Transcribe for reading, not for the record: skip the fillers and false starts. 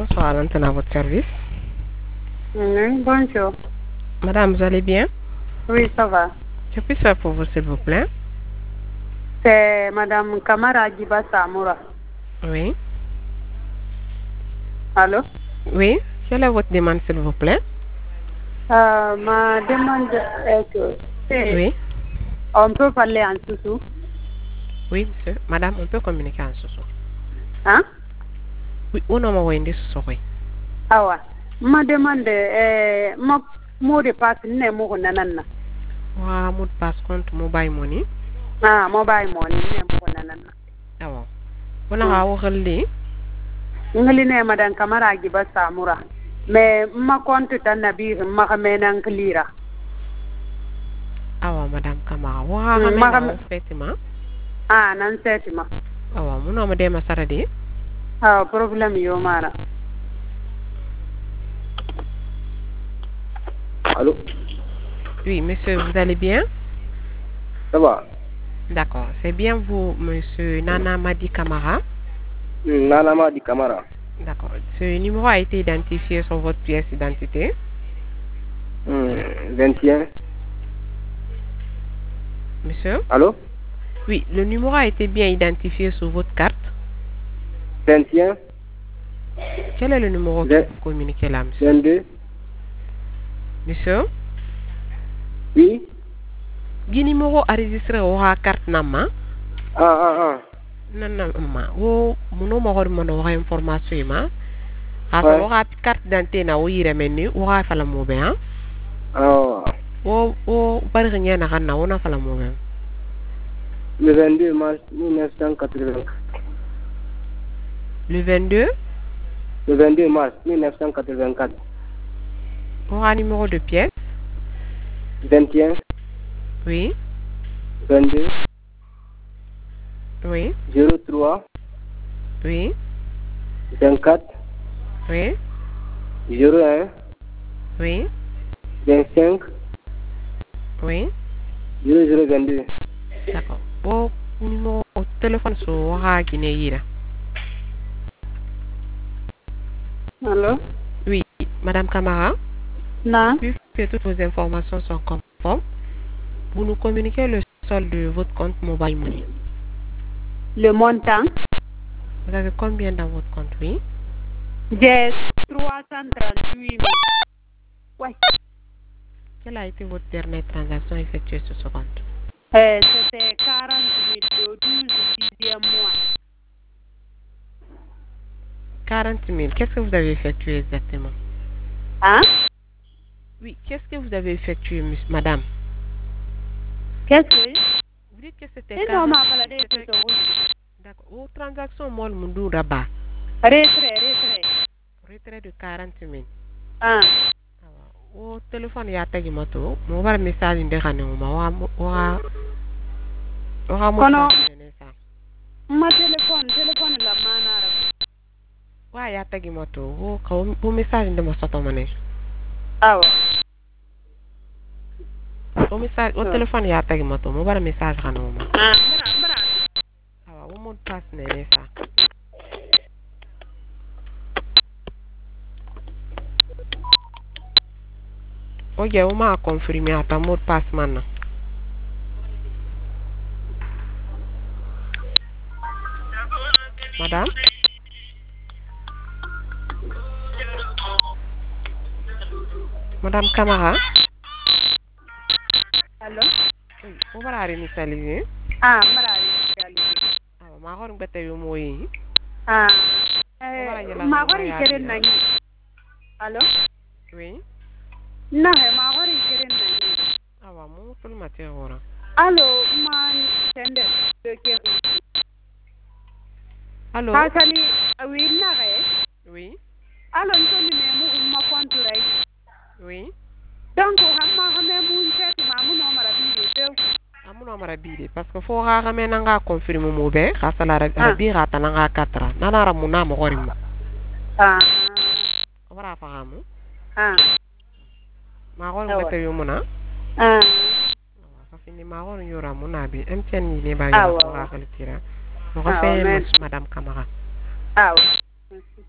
bonsoir, l'antenne à votre service. Oui, bonjour. Madame, vous allez bien? Oui, ça va. Que puis-je faire pour vous, s'il vous plaît? C'est Madame Kamara Djiba Samoura. Oui. Allô? Oui. Quelle est votre demande, s'il vous plaît? Ma demande est que Oui. on peut parler en sous-sous. Oui, monsieur. Madame, on peut communiquer en sous-sous. Hein? Oui, on a envoyé des sous-sous, oui. Ah ouais. Ma demande est ma mot de passe n'est mo nanana. Wa mot de passe compte mobile money. Ah, mobile money n'est mo nanana. Ah bon. On a waxal li. Ngali ne Madame Kamara Djiba Samoura. Mais ma compte tan nabir ma xamena nglira. Ah wa Madame Kamara. Wa xamena effectivement. Ah, nan setima. Ah wa mu no ma dema saradi. Ah, problème yo mara. Allô? Oui, monsieur, vous allez bien? Ça va? D'accord. C'est bien vous, monsieur Nana Madi Kamara? Nana Madi Kamara. D'accord. Ce numéro a été identifié sur votre pièce d'identité? 21. Monsieur? Allô? Oui, le numéro a été bien identifié sur votre carte? 21. Quel est le numéro que vous communiquez là, monsieur? 22. Monsieur? Oui? Quel numéro enregistré au carte nama? Non, non, ma. Wo muno ma hor mono wa information ma. Asa wo carte d'identité na wo yire menni wo ha fala mo be ha. Wo bari nya na kana wona fala mo be. Le 22 mars 1984. Le 22? Le 22 mars 1984. Wo ha numéro de pièce? 21. Oui. 22. Oui. 03. Oui. 24. Oui. 01. Oui. 25. Oui. 0022. D'accord. Wo numéro au téléphone so wo ha Guinée yira. Allô? Oui, Madame Kamara? Non. Puisque toutes vos informations sont conformes, vous nous communiquez le solde de votre compte Mobile Money. Le montant? Vous avez combien dans votre compte, oui? J'ai 338 000. Ouais. Quelle a été votre dernière transaction effectuée sur ce compte? C'était 40 000 le 12 6e mois. 40 000. Qu'est-ce que vous avez effectué exactement? Hein? Oui, qu'est-ce que vous avez effectué, madame? Qu'est-ce que? Vous dites que c'était 40 000. D'accord. Vos transactions, moi, le rabat. Retrait de 40 000. Ah. Au téléphone, il y a tagi moto. Mon var message de Hanuma. Ma téléphone la manara. Wa ya tagi moto. Wo message de moto mané. Awa. O message o téléphone ya tagi moto. Mo bar message Hanuma. Ah, bra. Awa, wo mo pass né ça. Ok, on m'a confirmé à ta mot de passe maintenant. Madame? Madame Kamara? Allô? Oui, on va la réinitialiser. Ah, bra réinitialiser. Ah, ma hor ngata yo moyi. Ah. Ma hori keren nani. Allô? Oui. Non, ma hori keren nani. Ah, wa mo tul matière ora. Allô, man sende de ke. Allô? Hasani, oui, na re. Oui. Allô, ntoni ne mu ma kontu rai. Oui. Donc, hamma hame mun fait ma mu no mara bi de. Amuno mara bide parce que fo ga me nanga confirmer mo be khasala rabi ga tananga katra nanara muna mo gorimo. Ah. Wara faamu. Ah. Ma gor ngata yo muna. Ah. Fa fini ma gor yora muna bi MTN ni ne ba yora ko ga kalitira. Mo ko fe madame Kamara. Ah.